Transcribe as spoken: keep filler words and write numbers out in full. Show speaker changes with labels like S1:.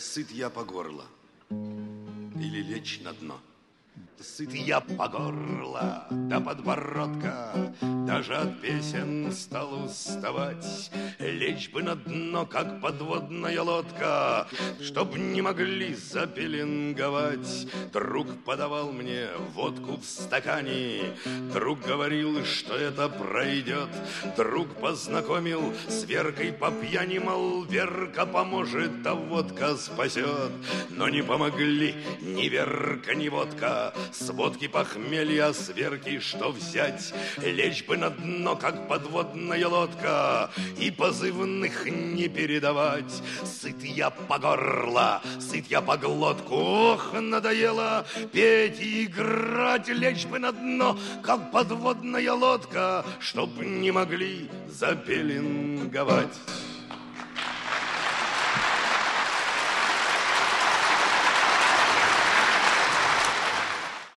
S1: сыт я по горло или лечь на дно. Сыт я по горло до подбородка, даже от песен стал уставать. Лечь бы на дно, как подводная лодка, чтоб не могли запеленговать. Друг подавал мне водку в стакане, друг говорил, что это пройдет. Друг познакомил с Веркой по пьяни, мол, Верка поможет, а водка спасет. Но не помогли ни Верка, ни водка. С водки похмелья, с Верки что взять? Лечь бы на дно, как подводная лодка, и позывных не передавать. Сыт я по горло, сыт я по глотку. Ох, надоело петь и играть. Лечь бы на дно, как подводная лодка, чтоб не могли запеленговать.